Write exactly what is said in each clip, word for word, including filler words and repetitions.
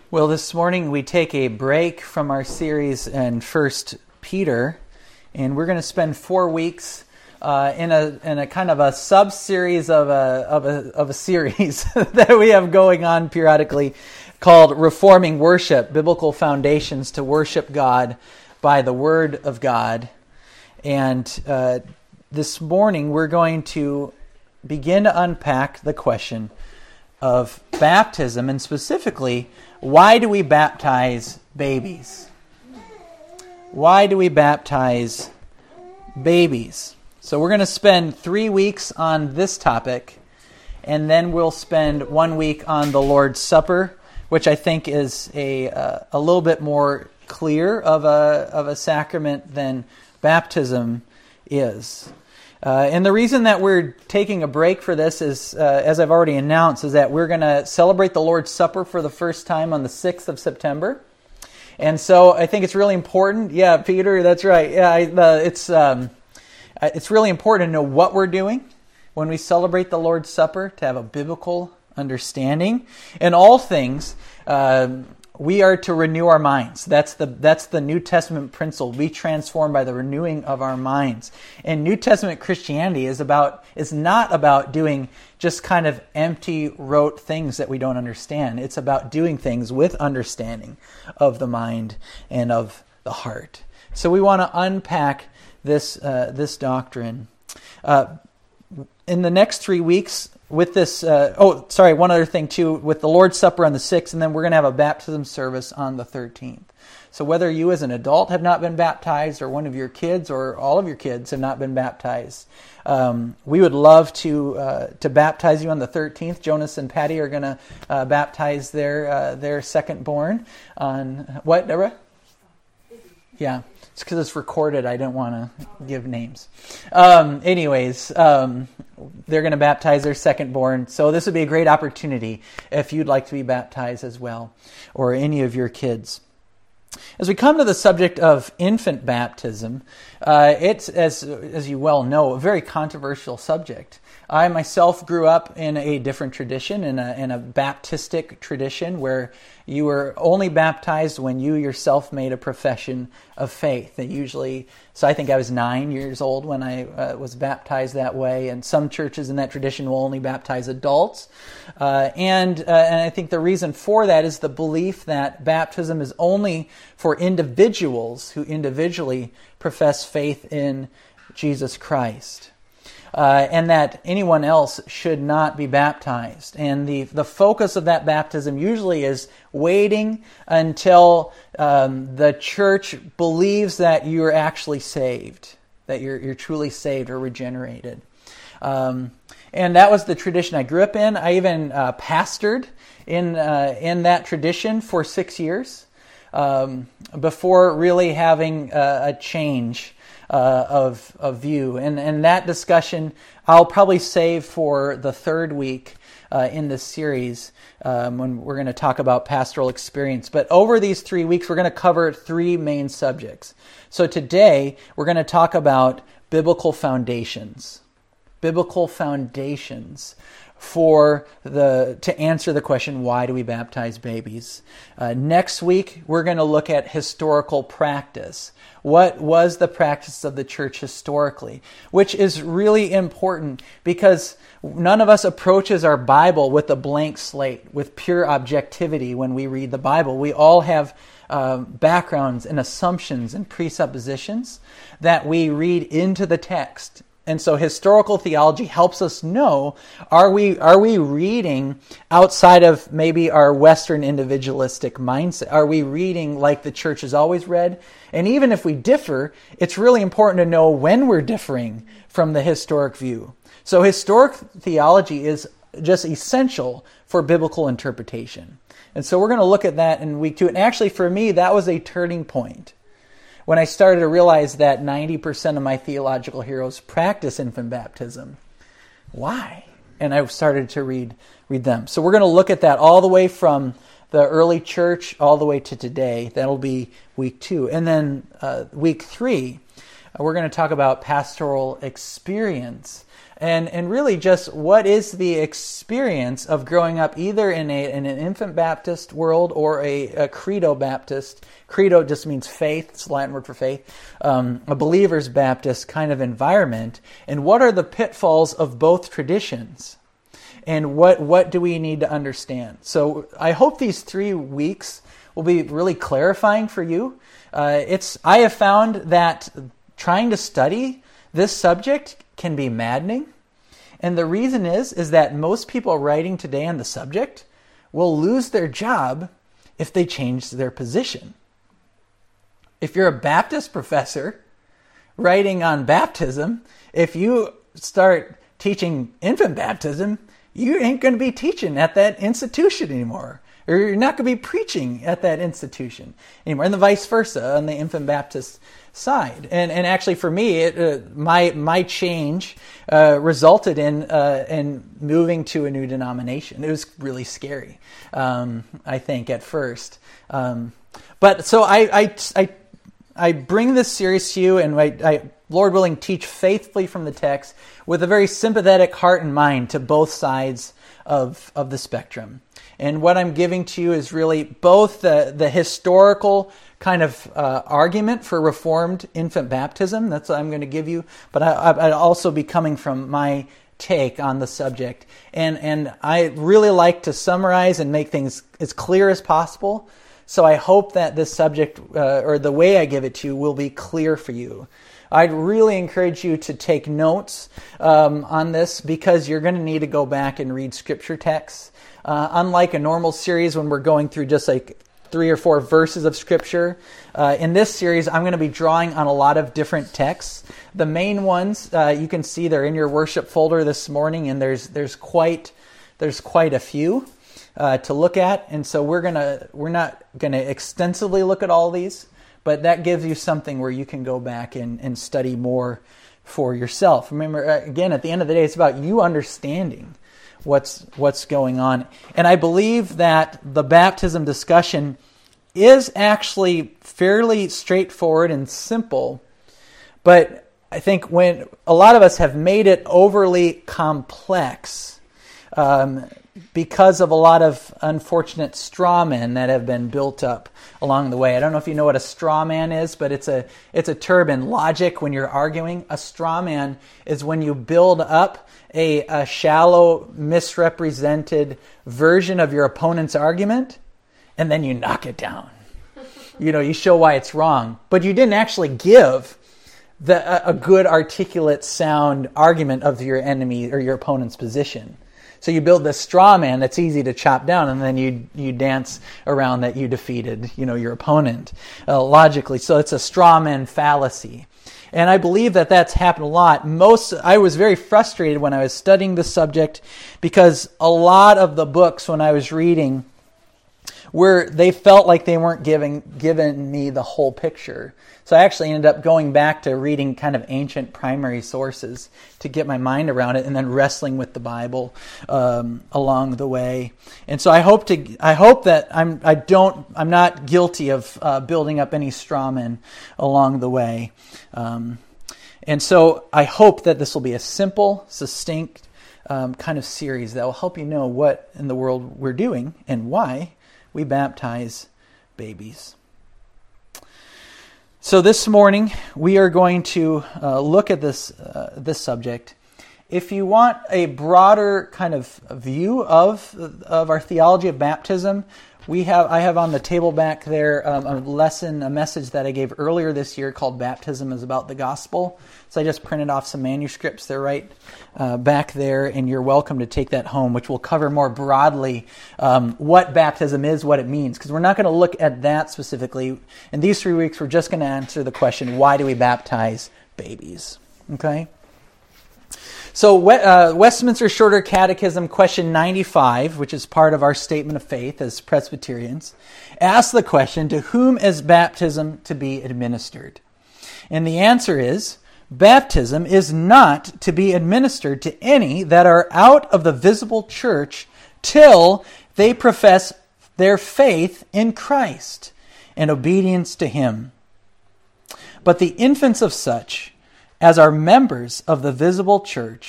Well, this morning we take a break from our series in First Peter, and we're going to spend four weeks uh, in a in a kind of a sub-series of a of a of a series that we have going on periodically called Reforming Worship: Biblical Foundations to Worship God by the Word of God. And uh, this morning we're going to begin to unpack the question of baptism, and specifically, why do we baptize babies? Why do we baptize babies? So we're going to spend three weeks on this topic, and then we'll spend one week on the Lord's Supper, which I think is a uh, a little bit more clear of a of a sacrament than baptism is. Uh, and the reason that we're taking a break for this is, uh, as I've already announced, is that we're going to celebrate the Lord's Supper for the first time on the sixth of September. And so I think it's really important. Yeah, Peter, that's right. Yeah, I, the, it's um, it's really important to know what we're doing when we celebrate the Lord's Supper, to have a biblical understanding. In all things, uh, we are to renew our minds. That's the that's the New Testament principle. Be transformed by the renewing of our minds. And New Testament Christianity is about is not about doing just kind of empty rote things that we don't understand. It's about doing things with understanding of the mind and of the heart. So we want to unpack this uh, this doctrine. Uh, in the next three weeks, with this, uh, oh, sorry, one other thing too, with the Lord's Supper on the sixth, and then we're going to have a baptism service on the thirteenth. So whether you as an adult have not been baptized, or one of your kids, or all of your kids have not been baptized, um, we would love to uh, to baptize you on the thirteenth. Jonas and Patty are going to uh, baptize their uh, their second born on, what, Deborah? Yeah. It's because it's recorded. I don't want to give names. Um, anyways, um, they're going to baptize their second born. So this would be a great opportunity if you'd like to be baptized as well, or any of your kids. As we come to the subject of infant baptism, uh, it's, as as you well know, a very controversial subject. I myself grew up in a different tradition, in a in a Baptistic tradition, where you were only baptized when you yourself made a profession of faith. And usually, so I think I was nine years old when I uh, was baptized that way. And some churches in that tradition will only baptize adults. Uh, and uh, and I think the reason for that is the belief that baptism is only for individuals who individually profess faith in Jesus Christ. Uh, and that anyone else should not be baptized. And the, the focus of that baptism usually is waiting until um, the church believes that you're actually saved, that you're you're truly saved or regenerated. Um, and that was the tradition I grew up in. I even uh, pastored in uh, in that tradition for six years um, before really having a, a change Uh, of of view. And and that discussion I'll probably save for the third week uh, in this series um, when we're going to talk about pastoral experience. But over these three weeks, we're going to cover three main subjects. So today, we're going to talk about biblical foundations. Biblical foundations for the to answer the question, why do we baptize babies? Uh, next week, we're going to look at historical practice. What was the practice of the church historically? Which is really important because none of us approaches our Bible with a blank slate, with pure objectivity when we read the Bible. We all have uh, backgrounds and assumptions and presuppositions that we read into the text. And so historical theology helps us know, are we are we reading outside of maybe our Western individualistic mindset? Are we reading like the church has always read? And even if we differ, it's really important to know when we're differing from the historic view. So historic theology is just essential for biblical interpretation. And so we're going to look at that in week two. And actually for me, that was a turning point. When I started to realize that ninety percent of my theological heroes practice infant baptism. Why? And I started to read read them. So we're going to look at that all the way from the early church all the way to today. That'll be week two. And then uh, week three, we're going to talk about pastoral experience. and and really just what is the experience of growing up either in a in an infant Baptist world or a, a credo Baptist. Credo just means faith. It's a Latin word for faith. Um, a believer's Baptist kind of environment. And what are the pitfalls of both traditions? And what what do we need to understand? So I hope these three weeks will be really clarifying for you. Uh, it's I have found that trying to study this subject can be maddening. And the reason is, is that most people writing today on the subject will lose their job if they change their position. If you're a Baptist professor writing on baptism, if you start teaching infant baptism, you ain't going to be teaching at that institution anymore. Or you're not going to be preaching at that institution anymore. And the vice versa on the infant Baptist side. And and actually for me, it, uh, my my change uh, resulted in uh, in moving to a new denomination. It was really scary, um, I think, at first. Um, but so I, I, I, I bring this series to you, and I, I, Lord willing, teach faithfully from the text with a very sympathetic heart and mind to both sides of, of the spectrum. And what I'm giving to you is really both the, the historical kind of uh, argument for Reformed infant baptism. That's what I'm going to give you. But I, I'd also be coming from my take on the subject. And, and I really like to summarize and make things as clear as possible. So I hope that this subject, uh, or the way I give it to you, will be clear for you. I'd really encourage you to take notes um, on this, because you're going to need to go back and read scripture texts. Uh, unlike a normal series when we're going through just like three or four verses of scripture, uh, in this series I'm going to be drawing on a lot of different texts. The main ones uh, you can see they're in your worship folder this morning, and there's there's quite there's quite a few uh, to look at. And so we're gonna we're not going to extensively look at all these, but that gives you something where you can go back and, and study more for yourself. Remember, again, at the end of the day, it's about you understanding what's what's going on. And I believe that the baptism discussion is actually fairly straightforward and simple, but I think when a lot of us have made it overly complex um, because of a lot of unfortunate straw men that have been built up along the way. I don't know if you know what a straw man is, but it's a it's a term in logic when you're arguing. A straw man is when you build up a, a shallow, misrepresented version of your opponent's argument, and then you knock it down. You know, you show why it's wrong, but you didn't actually give the a, a good, articulate, sound argument of your enemy or your opponent's position. So you build this straw man that's easy to chop down, and then you you dance around that you defeated, you know, your opponent uh, logically. So it's a straw man fallacy. And I believe that that's happened a lot. Most, I was very frustrated when I was studying this subject, because a lot of the books when I was reading were, they felt like they weren't giving giving me the whole picture. So I actually ended up going back to reading kind of ancient primary sources to get my mind around it, and then wrestling with the Bible um, along the way. And so I hope to, I hope that I'm, I don't, I'm not guilty of uh, building up any straw men along the way. Um, and so I hope that this will be a simple, succinct um, kind of series that will help you know what in the world we're doing and why we baptize babies. So this morning we are going to uh, look at this uh, this subject. If you want a broader kind of view of of our theology of baptism, we have I have on the table back there um, a lesson, a message that I gave earlier this year called "Baptism is About the Gospel." So I just printed off some manuscripts. They're right uh, back there, and you're welcome to take that home, which will cover more broadly um, what baptism is, what it means. Because we're not going to look at that specifically. In these three weeks, we're just going to answer the question, why do we baptize babies? Okay? So uh, Westminster Shorter Catechism, question ninety-five, which is part of our statement of faith as Presbyterians, asks the question, to whom is baptism to be administered? And the answer is, baptism is not to be administered to any that are out of the visible church till they profess their faith in Christ and obedience to Him. But the infants of such as are members of the visible church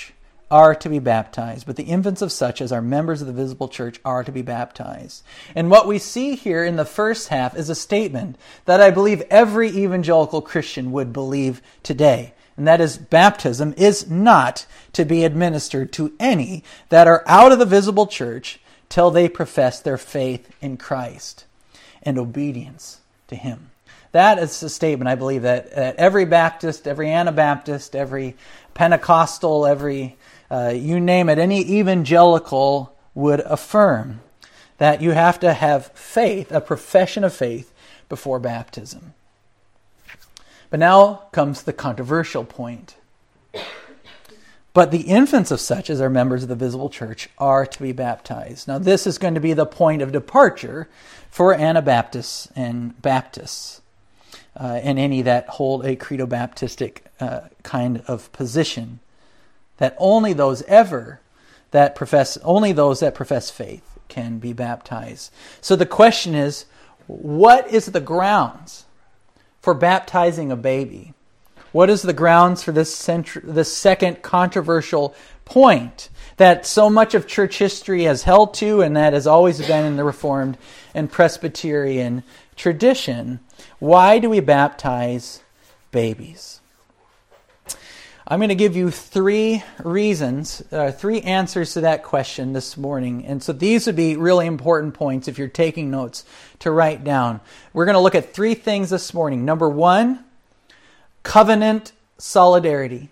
are to be baptized, but the infants of such as are members of the visible church are to be baptized. And what we see here in the first half is a statement that I believe every evangelical Christian would believe today. And that is, baptism is not to be administered to any that are out of the visible church till they profess their faith in Christ and obedience to Him. That is a statement, I believe, that, that every Baptist, every Anabaptist, every Pentecostal, every, uh, you name it, any evangelical would affirm, that you have to have faith, a profession of faith, before baptism. But now comes the controversial point. But the infants of such as are members of the visible church are to be baptized. Now this is going to be the point of departure for Anabaptists and Baptists, uh, and any that hold a credo-baptistic uh, kind of position, that only those ever that profess, only those that profess faith can be baptized. So the question is, what is the grounds for baptizing a baby? What is the grounds for this centr- this second controversial point that so much of church history has held to, and that has always been in the Reformed and Presbyterian tradition? Why do we baptize babies? I'm going to give you three reasons, uh, three answers to that question this morning. And so these would be really important points if you're taking notes to write down. We're going to look at three things this morning. Number one, covenant solidarity.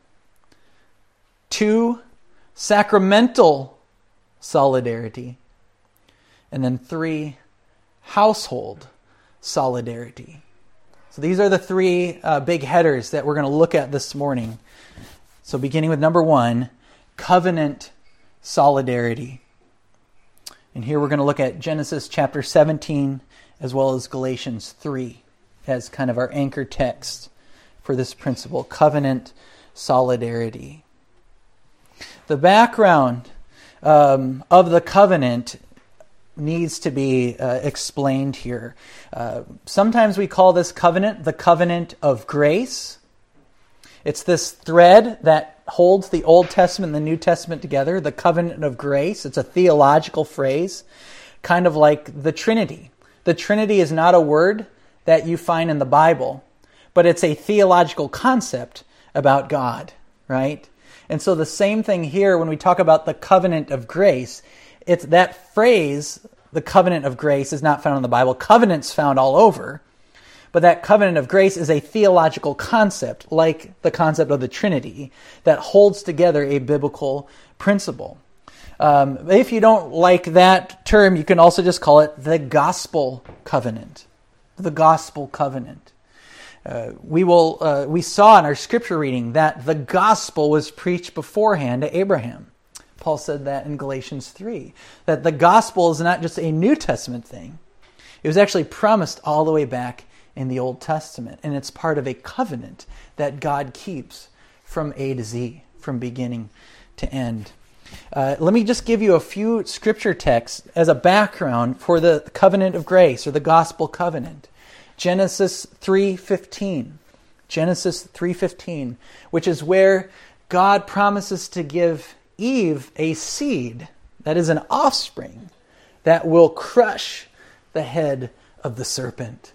Two, sacramental solidarity. And then three, household solidarity. So these are the three uh, big headers that we're going to look at this morning. So beginning with number one, covenant solidarity. And here we're going to look at Genesis chapter seventeen as well as Galatians three as kind of our anchor text for this principle, covenant solidarity. The background um, of the covenant needs to be uh, explained here. Uh, sometimes we call this covenant the covenant of grace. It's this thread that holds the Old Testament and the New Testament together, the covenant of grace. It's a theological phrase, kind of like the Trinity. The Trinity is not a word that you find in the Bible, but it's a theological concept about God, right? And so the same thing here when we talk about the covenant of grace. It's that phrase, the covenant of grace, is not found in the Bible. Covenant's found all over. But that covenant of grace is a theological concept, like the concept of the Trinity, that holds together a biblical principle. Um, if you don't like that term, you can also just call it the gospel covenant. The gospel covenant. Uh, we will. Uh, we saw in our scripture reading that the gospel was preached beforehand to Abraham. Paul said that in Galatians three, that the gospel is not just a New Testament thing. It was actually promised all the way back in the Old Testament, and it's part of a covenant that God keeps from A to Z, from beginning to end. Uh, let me just give you a few scripture texts as a background for the covenant of grace, or the gospel covenant. Genesis three fifteen. Genesis three fifteen, which is where God promises to give Eve a seed, that is an offspring, that will crush the head of the serpent.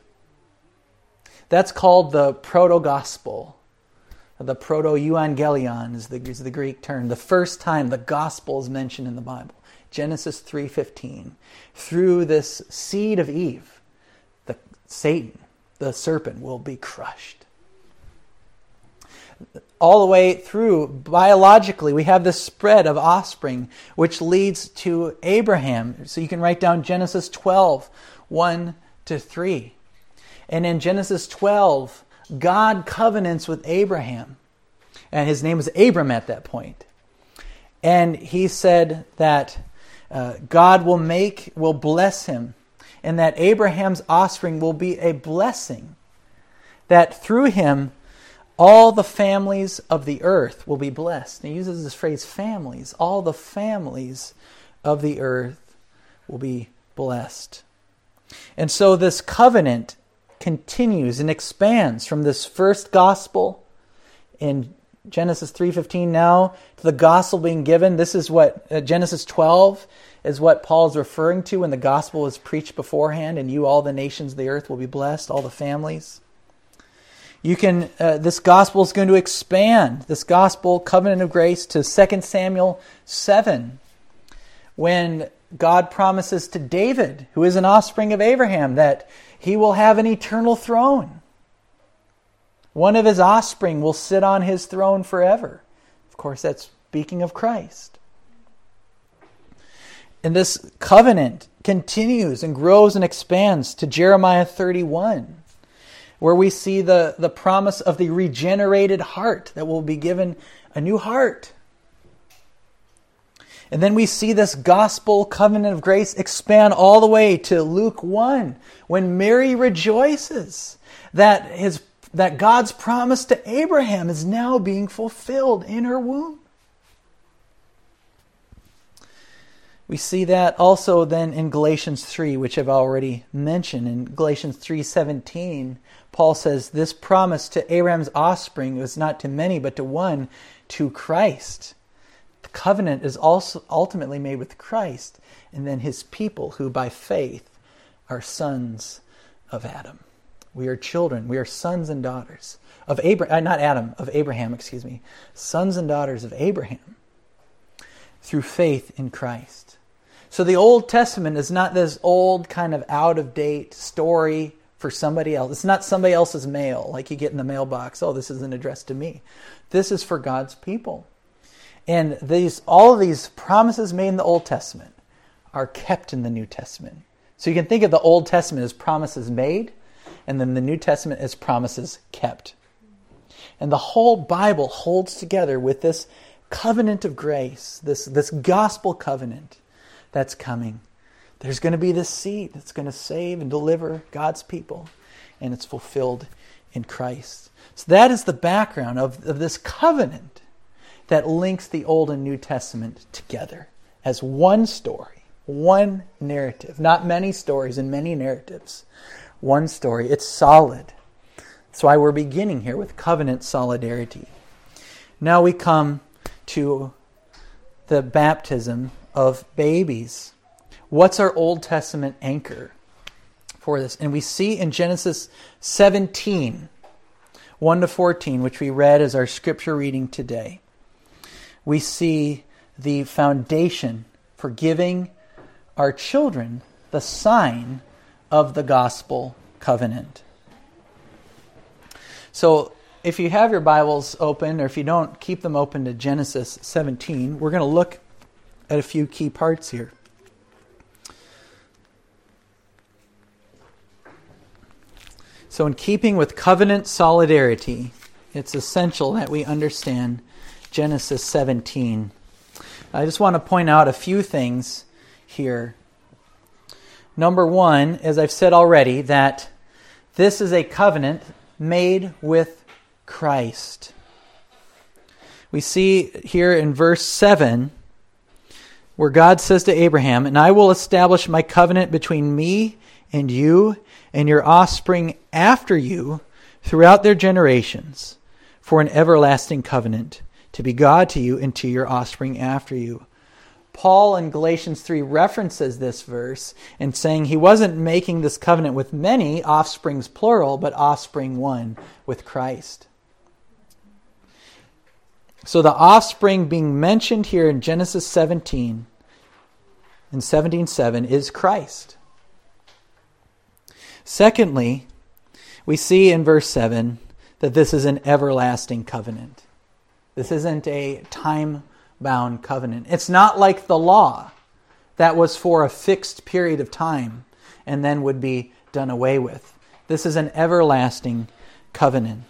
That's called the proto-gospel. The proto-euangelion is the, is the Greek term. The first time the gospel is mentioned in the Bible. Genesis three fifteen. Through this seed of Eve, the Satan, the serpent, will be crushed. All the way through, biologically, we have this spread of offspring, which leads to Abraham. So you can write down Genesis twelve, one to three. And in Genesis twelve, God covenants with Abraham. And his name was Abram at that point. And he said that uh, God will make, will bless him, and that Abraham's offspring will be a blessing. That through him, all the families of the earth will be blessed. And he uses this phrase, families. All the families of the earth will be blessed. And so this covenant continues and expands from this first gospel in Genesis three fifteen now, to the gospel being given. This is what uh, Genesis twelve is what Paul's referring to when the gospel was preached beforehand, and you, all the nations of the earth, will be blessed, all the families. You can. Uh, this gospel is going to expand, this gospel, covenant of grace, to Second Samuel seven, when God promises to David, who is an offspring of Abraham, that he will have an eternal throne. One of his offspring will sit on his throne forever. Of course, that's speaking of Christ. And this covenant continues and grows and expands to Jeremiah thirty-one, where we see the, the promise of the regenerated heart, that will be given a new heart. And then we see this gospel covenant of grace expand all the way to Luke one, when Mary rejoices that his that God's promise to Abraham is now being fulfilled in her womb. We see that also then in Galatians three, which I've already mentioned. In Galatians three seventeen, Paul says, this promise to Abraham's offspring was not to many, but to one, to Christ. The covenant is also ultimately made with Christ, and then his people, who by faith are sons of Adam. We are children. We are sons and daughters of Abraham, not Adam, of Abraham, excuse me. Sons and daughters of Abraham through faith in Christ. So the Old Testament is not this old kind of out-of-date story for somebody else. It's not somebody else's mail, like you get in the mailbox. Oh, this isn't addressed to me. This is for God's people. And these, all of these promises made in the Old Testament are kept in the New Testament. So you can think of the Old Testament as promises made, and then the New Testament as promises kept. And the whole Bible holds together with this covenant of grace, this, this gospel covenant that's coming. There's going to be this seed that's going to save and deliver God's people, and it's fulfilled in Christ. So that is the background of, of this covenant that links the Old and New Testament together as one story, one narrative. Not many stories and many narratives. One story. It's solid. That's why we're beginning here with covenant solidarity. Now we come to the baptism of babies. What's our Old Testament anchor for this? And we see in Genesis seventeen, one to fourteen, which we read as our scripture reading today, we see the foundation for giving our children the sign of the gospel covenant. So if you have your Bibles open, or if you don't, keep them open to Genesis seventeen. We're going to look at a few key parts here. So in keeping with covenant solidarity, it's essential that we understand Genesis seventeen. I just want to point out a few things here. Number one, as I've said already, that this is a covenant made with Christ. We see here in verse seven, where God says to Abraham, "And I will establish my covenant between me and you and your offspring after you throughout their generations, for an everlasting covenant, to be God to you and to your offspring after you." Paul in Galatians three references this verse and saying he wasn't making this covenant with many, offsprings plural, but offspring one, with Christ. So the offspring being mentioned here in Genesis seventeen, in seventeen seven, is Christ. Secondly, we see in verse seven that this is an everlasting covenant. This isn't a time-bound covenant. It's not like the law that was for a fixed period of time and then would be done away with. This is an everlasting covenant.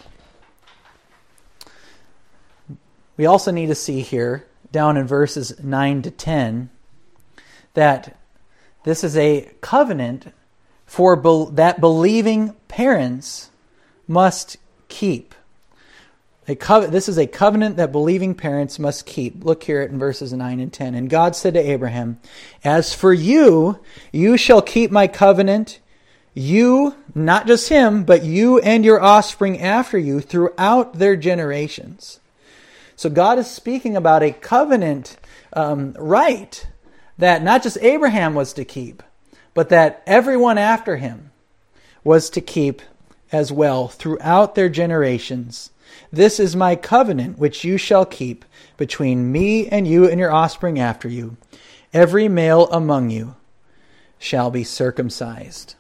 We also need to see here, down in verses nine to ten, that this is a covenant for be- that believing parents must keep. A co- this is a covenant that believing parents must keep. Look here in verses nine and ten. "And God said to Abraham, As for you, you shall keep my covenant, you, not just him, but you and your offspring after you throughout their generations. So God is speaking about a covenant um, right that not just Abraham was to keep, but that everyone after him was to keep as well throughout their generations. This is my covenant which you shall keep between me and you and your offspring after you. Every male among you shall be circumcised.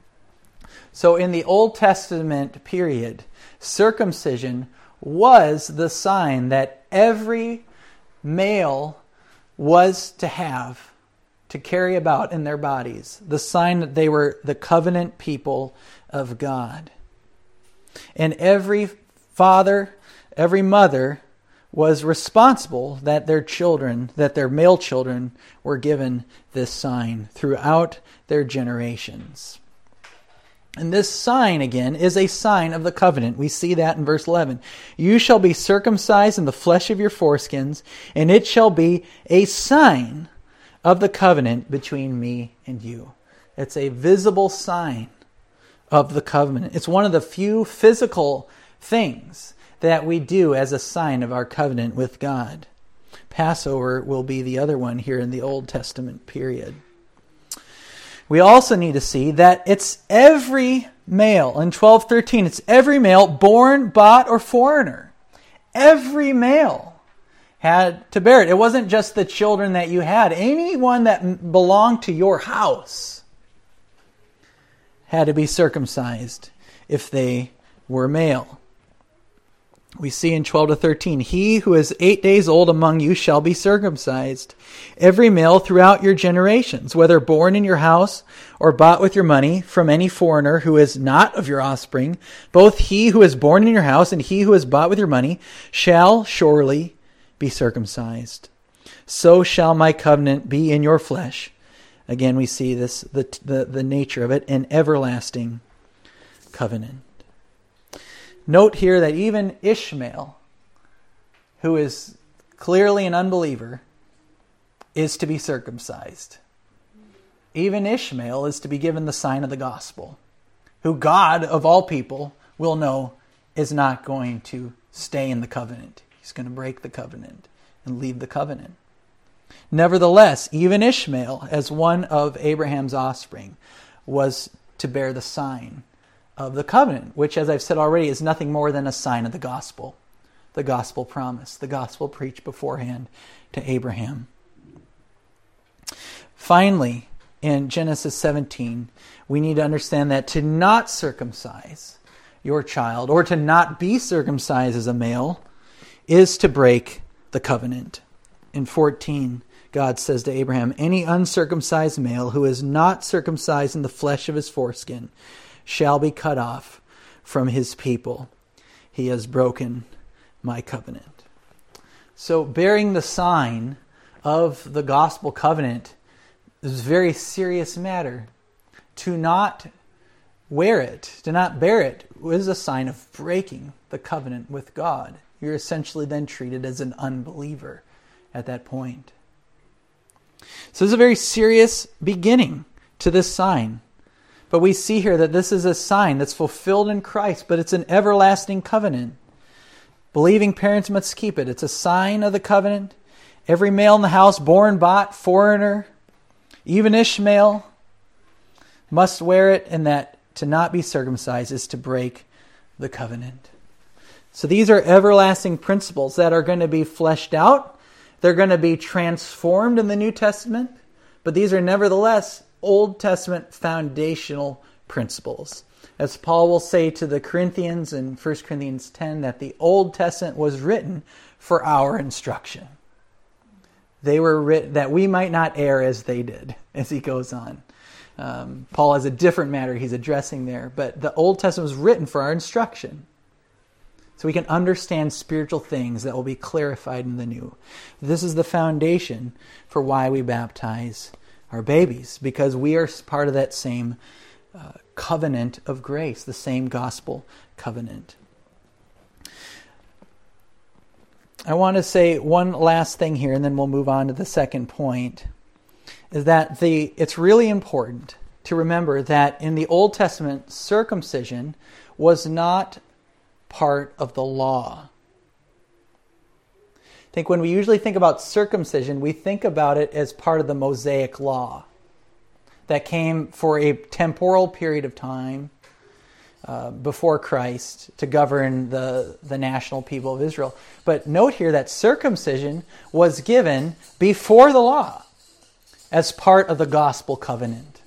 So in the Old Testament period, circumcision was the sign that every male was to have, to carry about in their bodies, the sign that they were the covenant people of God. And every father, every mother was responsible that their children, that their male children were given this sign throughout their generations. And this sign, again, is a sign of the covenant. We see that in verse eleven. You shall be circumcised in the flesh of your foreskins, and it shall be a sign of the covenant between me and you. It's a visible sign of the covenant. It's one of the few physical things that we do as a sign of our covenant with God. Passover will be the other one here in the Old Testament period. We also need to see that it's every male. In twelve thirteen, it's every male, born, bought, or foreigner. Every male had to bear it. It wasn't just the children that you had. Anyone that belonged to your house had to be circumcised if they were male. We see in twelve to thirteen, he who is eight days old among you shall be circumcised, every male throughout your generations, whether born in your house or bought with your money from any foreigner who is not of your offspring. Both he who is born in your house and he who is bought with your money shall surely be circumcised. So shall my covenant be in your flesh. Again, we see this the the, the nature of it, an everlasting covenant. Note here that even Ishmael, who is clearly an unbeliever, is to be circumcised. Even Ishmael is to be given the sign of the gospel, who God, of all people, will know is not going to stay in the covenant. He's going to break the covenant and leave the covenant. Nevertheless, even Ishmael, as one of Abraham's offspring, was to bear the sign of the covenant, which, as I've said already, is nothing more than a sign of the gospel, the gospel promise, the gospel preached beforehand to Abraham. Finally, in Genesis seventeen, we need to understand that to not circumcise your child, or to not be circumcised as a male, is to break the covenant. In fourteen, God says to Abraham, any uncircumcised male who is not circumcised in the flesh of his foreskin shall be cut off from his people. He has broken my covenant. So bearing the sign of the gospel covenant is a very serious matter. To not wear it, to not bear it, is a sign of breaking the covenant with God. You're essentially then treated as an unbeliever at that point. So this is a very serious beginning to this sign. But we see here that this is a sign that's fulfilled in Christ, but it's an everlasting covenant. Believing parents must keep it. It's a sign of the covenant. Every male in the house, born, bought, foreigner, even Ishmael, must wear it, and that to not be circumcised is to break the covenant. So these are everlasting principles that are going to be fleshed out. They're going to be transformed in the New Testament, but these are nevertheless Old Testament foundational principles. As Paul will say to the Corinthians in First Corinthians ten, that the Old Testament was written for our instruction. They were written that we might not err as they did, as he goes on. Um, Paul has a different matter he's addressing there, but the Old Testament was written for our instruction, so we can understand spiritual things that will be clarified in the New. This is the foundation for why we baptize our babies, because we are part of that same uh, covenant of grace, the same gospel covenant. I want to say one last thing here, and then we'll move on to the second point, is that the it's really important to remember that in the Old Testament, circumcision was not part of the law. I think when we usually think about circumcision, we think about it as part of the Mosaic law that came for a temporal period of time uh, before Christ to govern the, the national people of Israel. But note here that circumcision was given before the law as part of the gospel covenant.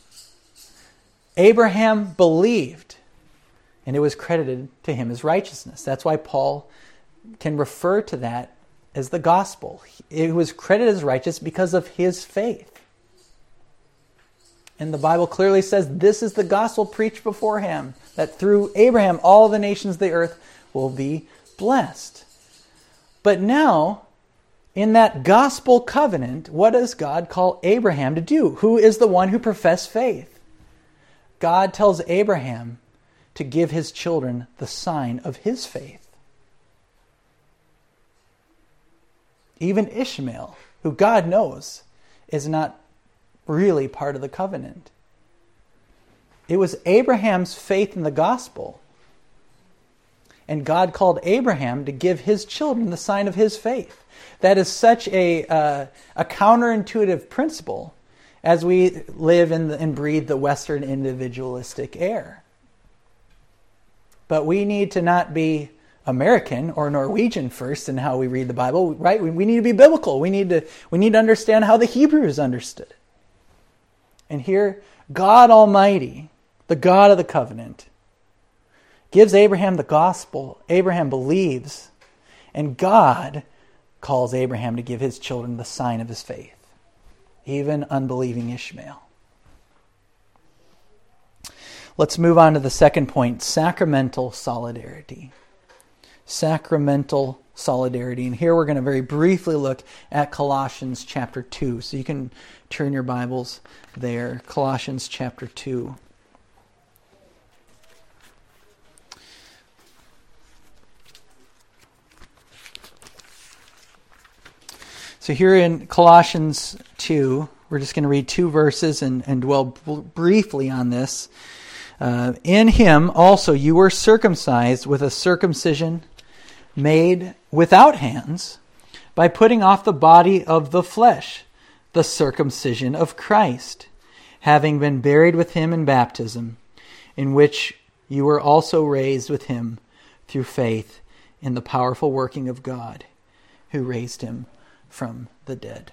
Abraham believed, and it was credited to him as righteousness. That's why Paul can refer to that as the gospel. It was credited as righteous because of his faith. And the Bible clearly says this is the gospel preached before him, that through Abraham all the nations of the earth will be blessed. But now, in that gospel covenant, what does God call Abraham to do? Who is the one who professed faith? God tells Abraham to give his children the sign of his faith. Even Ishmael, who God knows is not really part of the covenant. It was Abraham's faith in the gospel. And God called Abraham to give his children the sign of his faith. That is such a, uh, a counterintuitive principle as we live in the, and breathe the Western individualistic air. But we need to not be American or Norwegian first in how we read the Bible, right? We, we need to be biblical. We need to we need to understand how the Hebrews understood it. And here, God Almighty, the God of the covenant, gives Abraham the gospel. Abraham believes, and God calls Abraham to give his children the sign of his faith, even unbelieving Ishmael. Let's move on to the second point, sacramental solidarity. Sacramental solidarity. And here we're going to very briefly look at Colossians chapter two. So you can turn your Bibles there. Colossians chapter two. So here in Colossians two, we're just going to read two verses and, and dwell b- briefly on this. Uh, in him also you were circumcised with a circumcision made without hands, by putting off the body of the flesh, the circumcision of Christ, having been buried with him in baptism, in which you were also raised with him through faith in the powerful working of God, who raised him from the dead.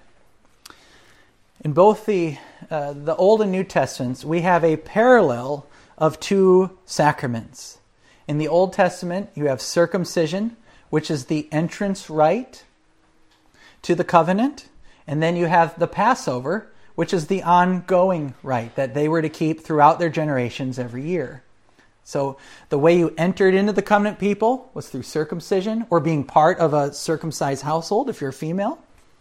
In both the uh, the Old and New Testaments, we have a parallel of two sacraments. In the Old Testament, you have circumcision, which is the entrance rite to the covenant. And then you have the Passover, which is the ongoing rite that they were to keep throughout their generations every year. So the way you entered into the covenant people was through circumcision or being part of a circumcised household if you're a female.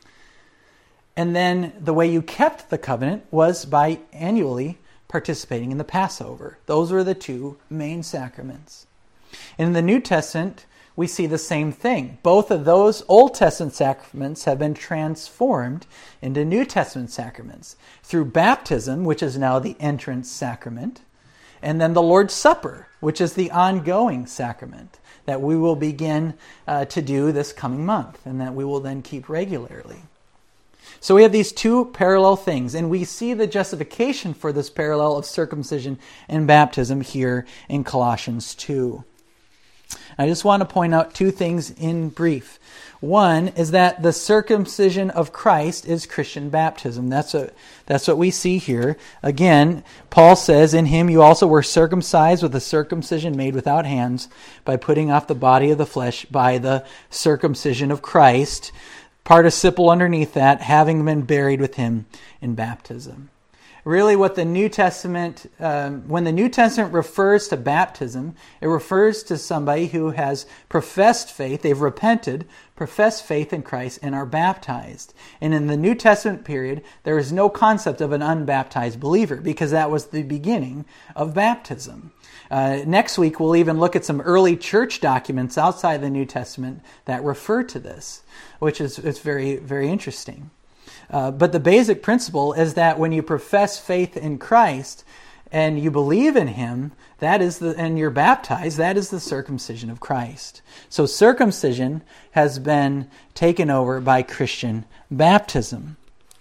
And then the way you kept the covenant was by annually participating in the Passover. Those were the two main sacraments. In the New Testament, we see the same thing. Both of those Old Testament sacraments have been transformed into New Testament sacraments through baptism, which is now the entrance sacrament, and then the Lord's Supper, which is the ongoing sacrament that we will begin uh, to do this coming month and that we will then keep regularly. So we have these two parallel things, and we see the justification for this parallel of circumcision and baptism here in Colossians two. I just want to point out two things in brief. One is that the circumcision of Christ is Christian baptism. That's what, that's what we see here. Again, Paul says, in him you also were circumcised with a circumcision made without hands, by putting off the body of the flesh by the circumcision of Christ. Participle underneath that, having been buried with him in baptism. Really what the New Testament, um, when the New Testament refers to baptism, it refers to somebody who has professed faith, they've repented, professed faith in Christ, and are baptized. And in the New Testament period, there is no concept of an unbaptized believer, because that was the beginning of baptism. Uh, next week, we'll even look at some early church documents outside the New Testament that refer to this, which is it's very, very interesting. Uh, but the basic principle is that when you profess faith in Christ, and you believe in him, that is the, and you're baptized, that is the circumcision of Christ. So circumcision has been taken over by Christian baptism.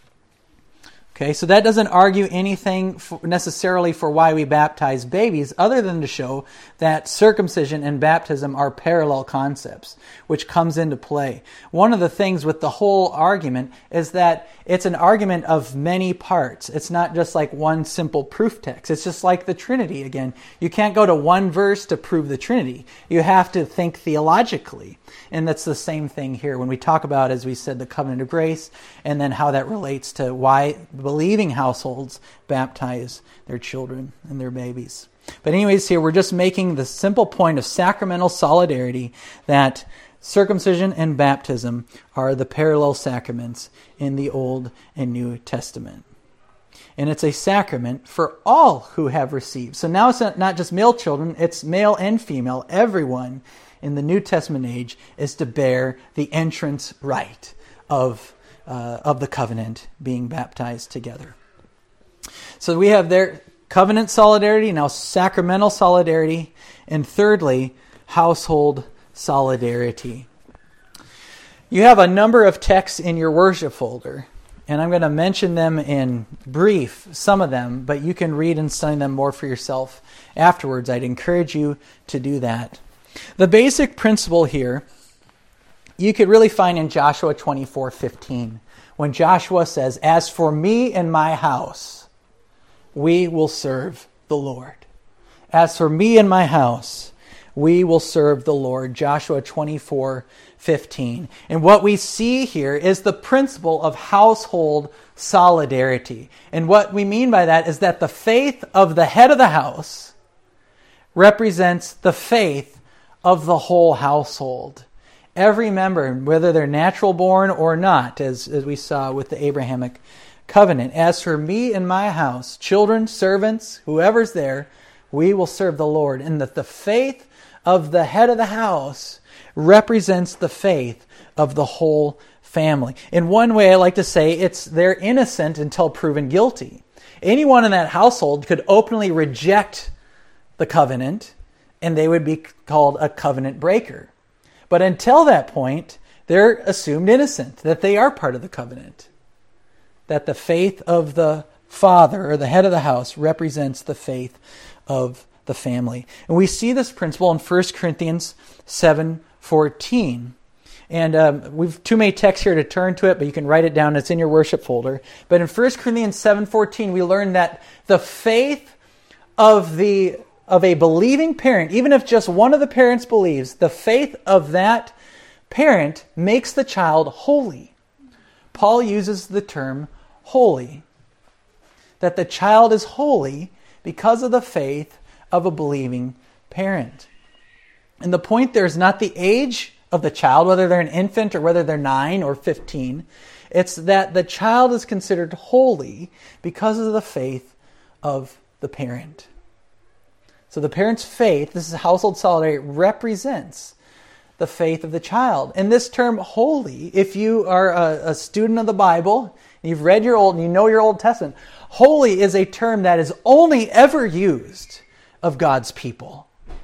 Okay, so that doesn't argue anything for necessarily for why we baptize babies, other than to show that circumcision and baptism are parallel concepts, which comes into play. One of the things with the whole argument is that it's an argument of many parts. It's not just like one simple proof text. It's just like the Trinity again. You can't go to one verse to prove the Trinity. You have to think theologically. And that's the same thing here when we talk about, as we said, the covenant of grace, and then how that relates to why believing households baptize their children and their babies. But anyways, here we're just making the simple point of sacramental solidarity that circumcision and baptism are the parallel sacraments in the Old and New Testament. And it's a sacrament for all who have received. So now it's not just male children, it's male and female. Everyone in the New Testament age is to bear the entrance right of uh, of the covenant, being baptized together. So we have there covenant solidarity, now sacramental solidarity, and thirdly, household solidarity. You have a number of texts in your worship folder, and I'm going to mention them in brief, some of them, but you can read and study them more for yourself afterwards. I'd encourage you to do that. The basic principle here you could really find in Joshua twenty-four fifteen, when Joshua says, "As for me and my house, we will serve the Lord." As for me and my house, we will serve the Lord. Joshua twenty-four fifteen. And what we see here is the principle of household solidarity. And what we mean by that is that the faith of the head of the house represents the faith of the whole household. Every member, whether they're natural born or not, as, as we saw with the Abrahamic covenant. As for me and my house, children, servants, whoever's there, we will serve the Lord. And that the faith of the head of the house represents the faith of the whole family. In one way, I like to say it's they're innocent until proven guilty. Anyone in that household could openly reject the covenant, and they would be called a covenant breaker. But until that point, they're assumed innocent, that they are part of the covenant. That the faith of the father, or the head of the house, represents the faith of the family. And we see this principle in First Corinthians seven fourteen. And um, we've too many texts here to turn to it, but you can write it down. It's in your worship folder. But in First Corinthians seven fourteen, we learn that the faith of the of a believing parent, even if just one of the parents believes, the faith of that parent makes the child holy. Paul uses the term holy. That the child is holy because of the faith of a believing parent. And the point there is not the age of the child, whether they're an infant or whether they're nine or fifteen. It's that the child is considered holy because of the faith of the parent. So the parent's faith, this is household solidarity, represents the faith of the child. And this term holy, if you are a, a student of the Bible, you've read your Old, and you know your Old Testament, holy is a term that is only ever used of God's people.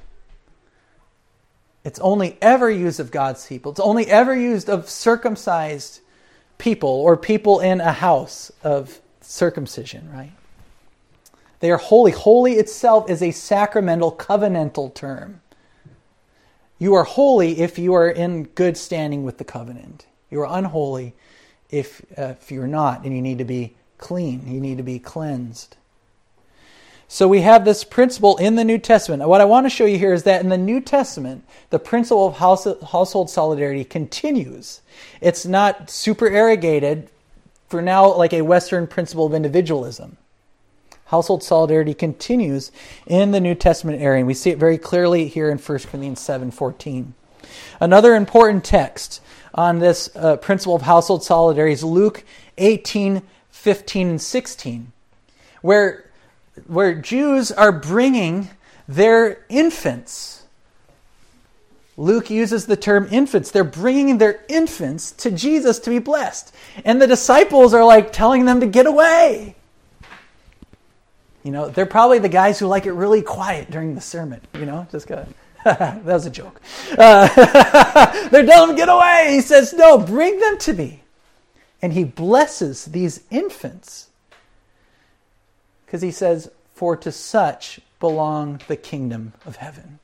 It's only ever used of God's people. It's only ever used of circumcised people or people in a house of circumcision, right? They are holy. Holy itself is a sacramental, covenantal term. You are holy if you are in good standing with the covenant. You are unholy if, uh, if you're not, and you need to be clean. You need to be cleansed. So we have this principle in the New Testament. What I want to show you here is that in the New Testament, the principle of house, household solidarity continues. It's not supererrogated for now like a Western principle of individualism. Household solidarity continues in the New Testament era, and we see it very clearly here in First Corinthians seven fourteen. Another important text on this uh, principle of household solidarity is Luke eighteen fifteen and sixteen, where, where Jews are bringing their infants. Luke uses the term infants. They're bringing their infants to Jesus to be blessed. And the disciples are like telling them to get away. You know, they're probably the guys who like it really quiet during the sermon. You know, just go. That was a joke. Uh, they're telling him, get away. He says, no, bring them to me. And he blesses these infants. Because he says, for to such belong the kingdom of heaven.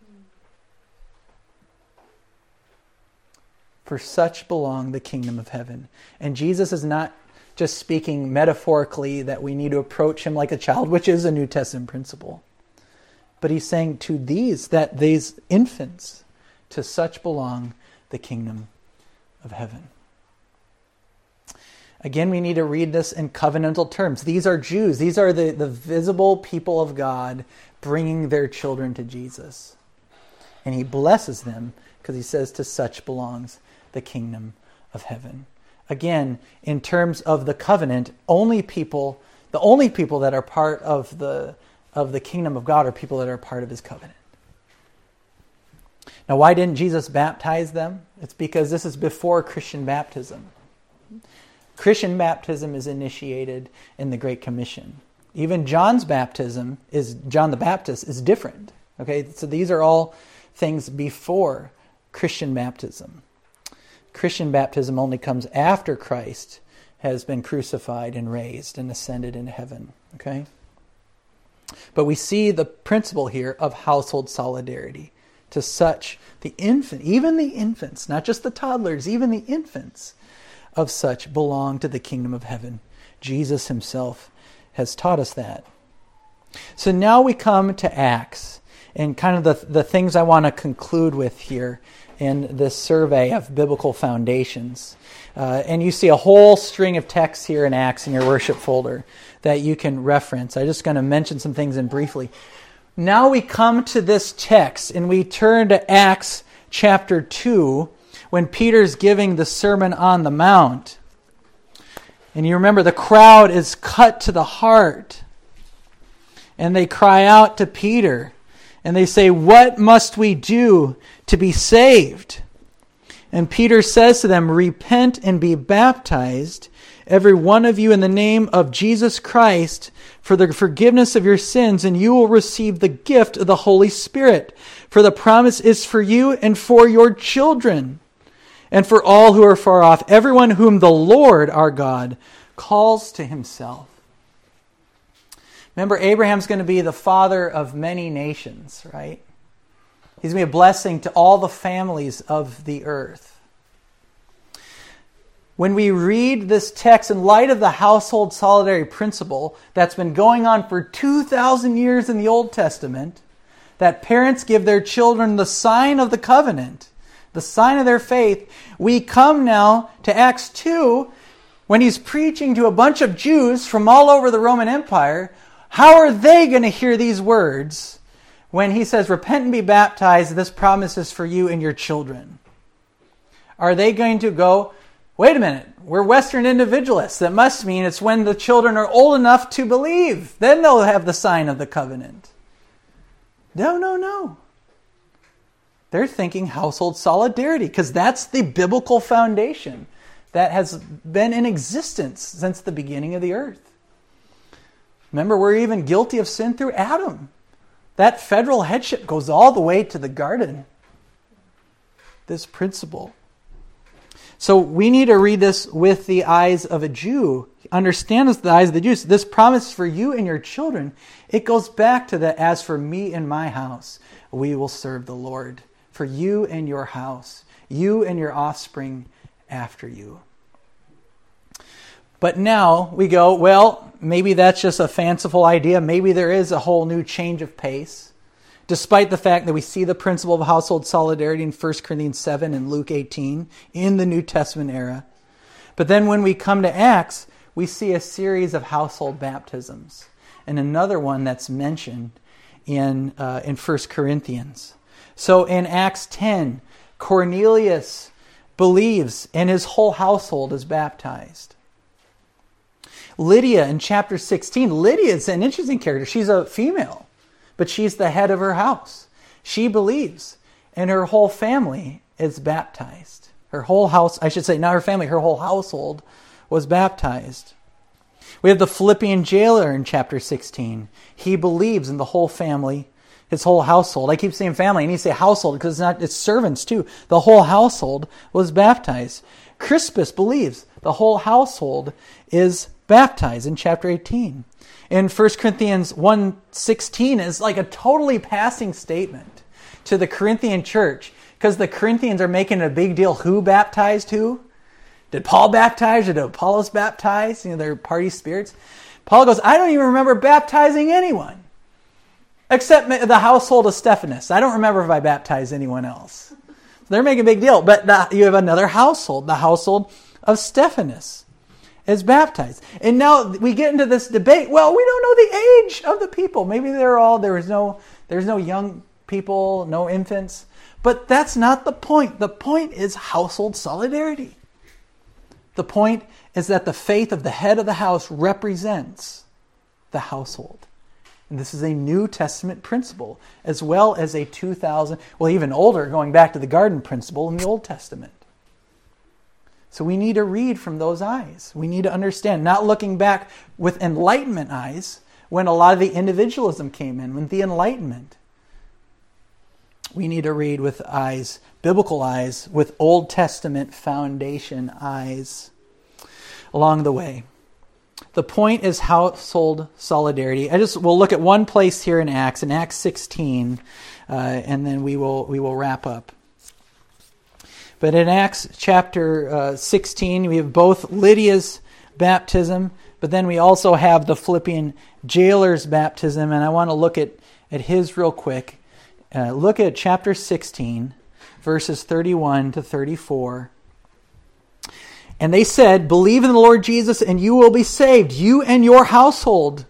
For such belong the kingdom of heaven. And Jesus is not just speaking metaphorically that we need to approach him like a child, which is a New Testament principle. But he's saying to these, that these infants, to such belong the kingdom of heaven. Again, we need to read this in covenantal terms. These are Jews. These are the, the visible people of God bringing their children to Jesus. And he blesses them because he says, to such belongs the kingdom of heaven. Again, in terms of the covenant, only people, the only people that are part of the of the kingdom of God are people that are part of his covenant. Now, why didn't Jesus baptize them? It's because this is before Christian baptism. Christian baptism is initiated in the Great Commission. Even John's baptism is John the Baptist is different. Okay, so these are all things before Christian baptism. Christian baptism only comes after Christ has been crucified and raised and ascended into heaven. Okay? But we see the principle here of household solidarity. To such, the infant, even the infants, not just the toddlers, even the infants of such belong to the kingdom of heaven. Jesus himself has taught us that. So now we come to Acts, and kind of the, the things I want to conclude with here in this survey of biblical foundations. Uh, and you see a whole string of texts here in Acts in your worship folder that you can reference. I'm just going to mention some things in briefly. Now we come to this text and we turn to Acts chapter two when Peter's giving the Sermon on the Mount. And you remember the crowd is cut to the heart. And they cry out to Peter. And they say, what must we do to be saved? And Peter says to them, repent and be baptized, every one of you in the name of Jesus Christ, for the forgiveness of your sins, and you will receive the gift of the Holy Spirit. For the promise is for you and for your children, and for all who are far off, everyone whom the Lord our God calls to himself. Remember, Abraham's going to be the father of many nations, right? He's going to be a blessing to all the families of the earth. When we read this text in light of the household solidarity principle that's been going on for two thousand years in the Old Testament, that parents give their children the sign of the covenant, the sign of their faith, we come now to Acts two, when he's preaching to a bunch of Jews from all over the Roman Empire. How are they going to hear these words when he says, repent and be baptized, this promise is for you and your children? Are they going to go, wait a minute, we're Western individualists. That must mean it's when the children are old enough to believe. Then they'll have the sign of the covenant. No, no, no. They're thinking household solidarity because that's the biblical foundation that has been in existence since the beginning of the earth. Remember, we're even guilty of sin through Adam. That federal headship goes all the way to the garden. This principle. So we need to read this with the eyes of a Jew. Understand this with the eyes of the Jews. This promise for you and your children, it goes back to that, as for me and my house, we will serve the Lord. For you and your house, you and your offspring after you. But now we go, well, maybe that's just a fanciful idea. Maybe there is a whole new change of pace. Despite the fact that we see the principle of household solidarity in First Corinthians seven and Luke eighteen in the New Testament era. But then when we come to Acts, we see a series of household baptisms. And another one that's mentioned in, uh, in First Corinthians. So in Acts ten, Cornelius believes and his whole household is baptized. Lydia in chapter sixteen, Lydia is an interesting character. She's a female, but she's the head of her house. She believes, and her whole family is baptized. Her whole house, I should say, not her family, her whole household was baptized. We have the Philippian jailer in chapter sixteen. He believes in the whole family, his whole household. I keep saying family, I need to say household because it's not, it's servants too. The whole household was baptized. Crispus believes the whole household is baptized in chapter eighteen. In First Corinthians one sixteen is like a totally passing statement to the Corinthian church because the Corinthians are making a big deal. Who baptized who? Did Paul baptize or did Apollos baptize? You know, they're party spirits. Paul goes, I don't even remember baptizing anyone except the household of Stephanas. I don't remember if I baptized anyone else. So they're making a big deal. But the, you have another household, the household of Stephanas is baptized. And now we get into this debate. Well, we don't know the age of the people. Maybe they're all, there was no, there's no young people, no infants. But that's not the point. The point is household solidarity. The point is that the faith of the head of the house represents the household. And this is a New Testament principle, as well as a two thousand, well, even older, going back to the garden principle in the Old Testament. So we need to read from those eyes. We need to understand, not looking back with Enlightenment eyes, when a lot of the individualism came in, when the Enlightenment. We need to read with eyes, biblical eyes, with Old Testament foundation eyes along the way. The point is household solidarity. I just we'll look at one place here in Acts, in Acts sixteen, uh, and then we will we will wrap up. But in Acts chapter uh, sixteen, we have both Lydia's baptism, but then we also have the Philippian jailer's baptism, and I want to look at, at his real quick. Uh, look at chapter sixteen, verses thirty-one to thirty-four. And they said, believe in the Lord Jesus and you will be saved, you and your household.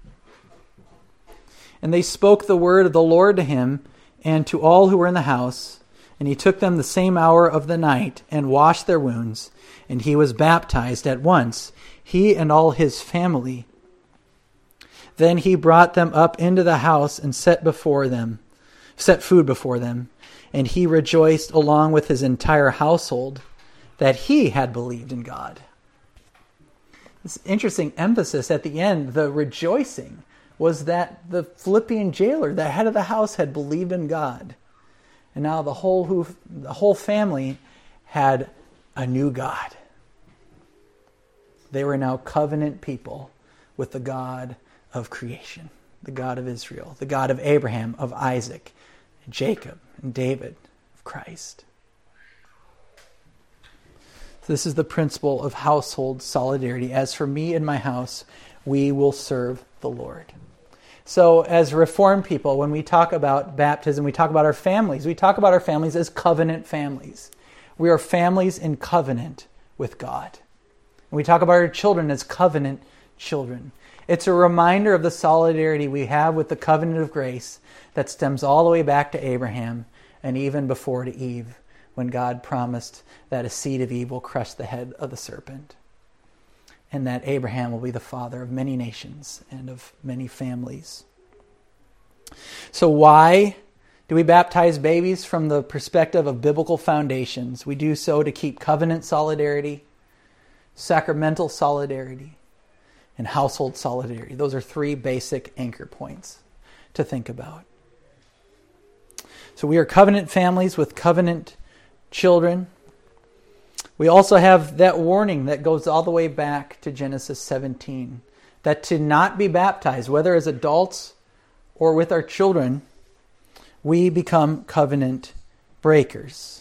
And they spoke the word of the Lord to him and to all who were in the house. And he took them the same hour of the night and washed their wounds. And he was baptized at once, he and all his family. Then he brought them up into the house and set before them, set food before them. And he rejoiced along with his entire household that he had believed in God. This interesting emphasis at the end, the rejoicing, was that the Philippian jailer, the head of the house, had believed in God. And now the whole who, the whole family had a new God. They were now covenant people with the God of creation, the God of Israel, the God of Abraham, of Isaac, and Jacob, and David, of Christ. This is the principle of household solidarity. As for me and my house, we will serve the Lord. So as Reformed people, when we talk about baptism, we talk about our families. We talk about our families as covenant families. We are families in covenant with God. And we talk about our children as covenant children. It's a reminder of the solidarity we have with the covenant of grace that stems all the way back to Abraham and even before to Eve, when God promised that a seed of Eve will crush the head of the serpent, and that Abraham will be the father of many nations and of many families. So why do we baptize babies? From the perspective of biblical foundations. We do so to keep covenant solidarity, sacramental solidarity, and household solidarity. Those are three basic anchor points to think about. So we are covenant families with covenant children. We also have that warning that goes all the way back to Genesis seventeen, that to not be baptized, whether as adults or with our children, we become covenant breakers.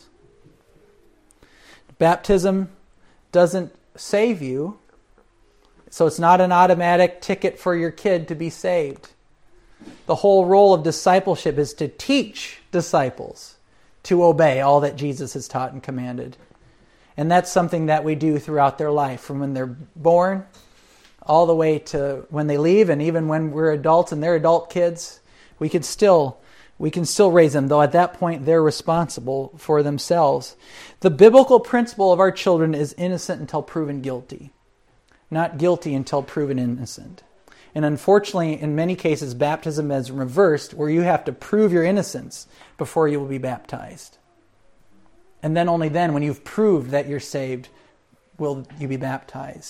Baptism doesn't save you, so it's not an automatic ticket for your kid to be saved. The whole role of discipleship is to teach disciples to obey all that Jesus has taught and commanded. And that's something that we do throughout their life, from when they're born all the way to when they leave, and even when we're adults and they're adult kids, we can still we can still raise them, though at that point they're responsible for themselves. The biblical principle of our children is innocent until proven guilty, not guilty until proven innocent. And unfortunately, in many cases, baptism is reversed, where you have to prove your innocence before you will be baptized. And then only then, when you've proved that you're saved, will you be baptized.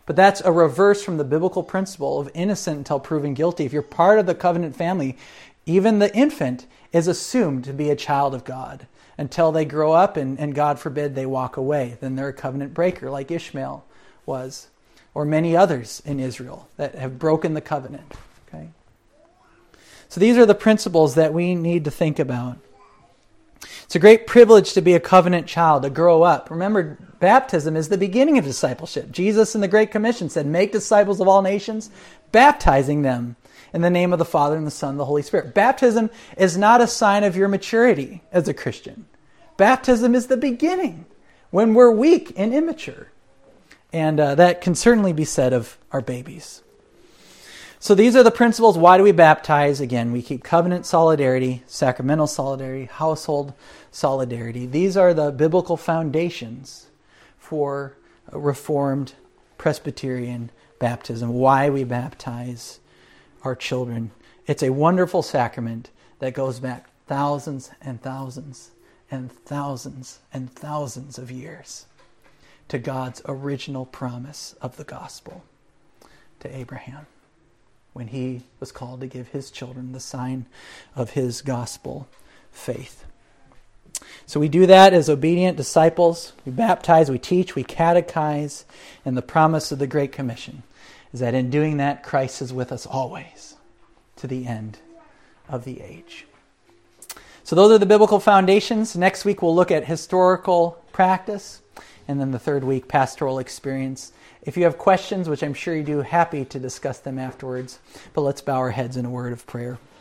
But that's a reverse from the biblical principle of innocent until proven guilty. If you're part of the covenant family, even the infant is assumed to be a child of God until they grow up and, and God forbid they walk away. Then they're a covenant breaker like Ishmael was, or many others in Israel that have broken the covenant. Okay? So these are the principles that we need to think about. It's a great privilege to be a covenant child, to grow up. Remember, baptism is the beginning of discipleship. Jesus in the Great Commission said, make disciples of all nations, baptizing them in the name of the Father and the Son and the Holy Spirit. Baptism is not a sign of your maturity as a Christian. Baptism is the beginning when we're weak and immature. And uh, that can certainly be said of our babies. So these are the principles. Why do we baptize? Again, we keep covenant solidarity, sacramental solidarity, household solidarity. These are the biblical foundations for Reformed Presbyterian baptism. Why we baptize our children. It's a wonderful sacrament that goes back thousands and thousands and thousands and thousands of years to God's original promise of the gospel to Abraham, when he was called to give his children the sign of his gospel faith. So we do that as obedient disciples. We baptize, we teach, we catechize, and the promise of the Great Commission is that in doing that, Christ is with us always to the end of the age. So those are the biblical foundations. Next week we'll look at historical practice, and then the third week, pastoral experience. If you have questions, which I'm sure you do, happy to discuss them afterwards. But let's bow our heads in a word of prayer.